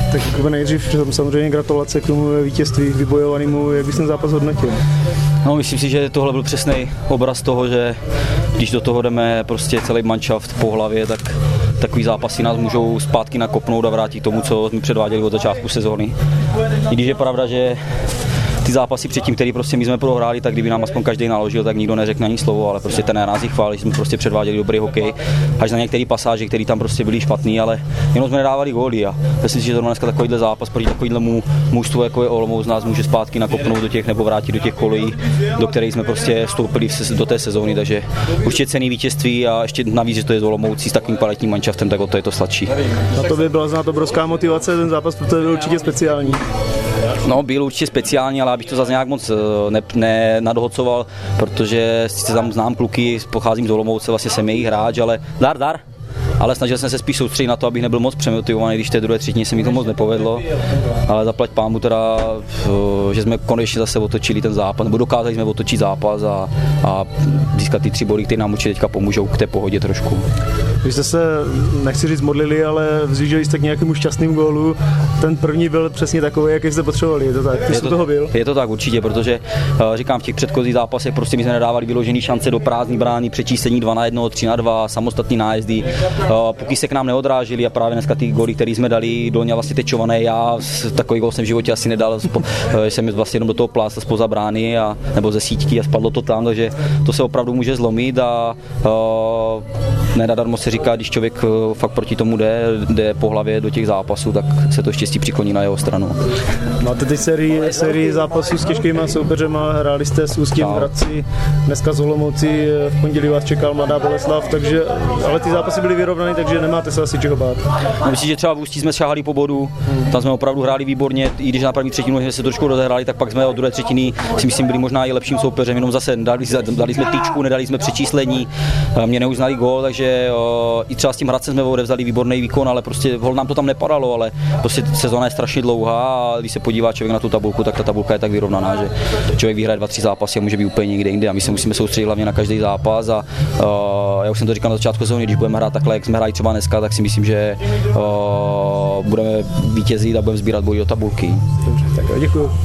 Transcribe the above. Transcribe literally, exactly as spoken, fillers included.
Tak jako nejdřív samozřejmě gratulace k tomu vítězství vybojovanému, jak bys ten zápas hodnotil? No, myslím si, že tohle byl přesný obraz toho, že když do toho jdeme prostě celý manšaft po hlavě, tak takový zápasy nás můžou zpátky nakopnout a vrátit k tomu, co jsme předváděli od začátku sezóny. I když je pravda, že ty zápasy předtím, který prostě my jsme prohráli, tak kdyby nám aspoň každý naložil, tak nikdo neřekne ani slovo, ale prostě ten nás jich chválí, že jsme prostě předváděli dobrý hokej, až na některé pasáže, které tam prostě byly špatný, ale jenom jsme nedávali góly a myslím si, že to dneska takovýhle zápas proti takovýhlemu mužstvu, jako je Olomouc, nás může zpátky nakopnout do těch nebo vrátit do těch kolejí, do kterých jsme prostě vstoupili do té sezóny, takže určitě cenný vítězství a ještě navíc, že to je z Olomoucí s takovým kvalitním manšaftem, tak o to je to sladší. Na to by byla znát obrovská motivace, ten zápas protože byl určitě speciální. No, byl určitě speciální, ale abych to zase nějak moc ne, ne nadhodcoval, protože sice tam znám kluky, pocházím z Olomouce, vlastně jsem jejich hráč, ale dar, dar. Ale snažil jsem se spíš soustředit na to, abych nebyl moc přemotivovaný, když v té druhé třetině se mi to moc nepovedlo. Ale zaplať pámu teda, že jsme konečně zase otočili ten zápas, nebo dokázali jsme otočit zápas a, a získat ty tři body, které nám určitě teďka pomůžou k té pohodě trošku. Když jste se, nechci říct modlili, ale vzlíželi jste k nějakému šťastnému gólu, ten první byl přesně takový, jaký jste potřebovali, je to tak? Ty jsi toho byl? Je to tak určitě, protože říkám, v těch předchozích zápasech prostě my jsme nedávali vyložený šance do prázdný brány, přečístění dva na jedno, tři na dva, samostatný nájezdy. Pokud se k nám neodrážili a právě dneska ty góly, které jsme dali, dolně vlastně tečované, já takový gól jsem v životě asi nedal, jsem vlastně jenom do toho plásl zpoza brány a, nebo ze sítky a spadlo to tam, takže to se opravdu může zlomit a uh, nenadarmo se říká, když člověk fakt proti tomu jde, jde po hlavě do těch zápasů, tak se to štěstí přikloní na jeho stranu. Máte teď sérii, sérii zápasů s těžkýma soupeřema, hráli jste s Ústím v Hradci, dneska z Olomoucí, v pondělí vás čekal Mladá Boleslav, takže, ale ty zápasy byly vyrovnané, takže nemáte se asi čeho bát. No, myslím, že třeba v Ústí jsme šáhali po bodu, tam jsme opravdu hráli výborně, i když na první třetinu jsme se trošku rozehráli, tak pak jsme od druhé třetiny si myslím byli možná i lepším soupeřem, jenom zase dali, dali jsme tyčku, nedali jsme přečíslení, mě neuznali gól, takže o, i třeba s tím Hradcem jsme odevzdali výborný výkon, ale prostě hol nám to tam nepadalo, ale prostě sezóna je strašně dlouhá a když se podívá člověk na tu tabulku, tak ta tabulka je tak vyrovnaná, že člověk vyhraje dva, tři zápasy a může být úplně někde jinde a my se musíme soustředit hlavně na každý zápas a o, já už jsem to říkal na začátku sezóny, když budeme hrát takhle, jak jsme hráli třeba dneska, tak si myslím, že o, budeme vítězit a budeme sbírat body do tabulky. Dobře, tak jo, děkuju.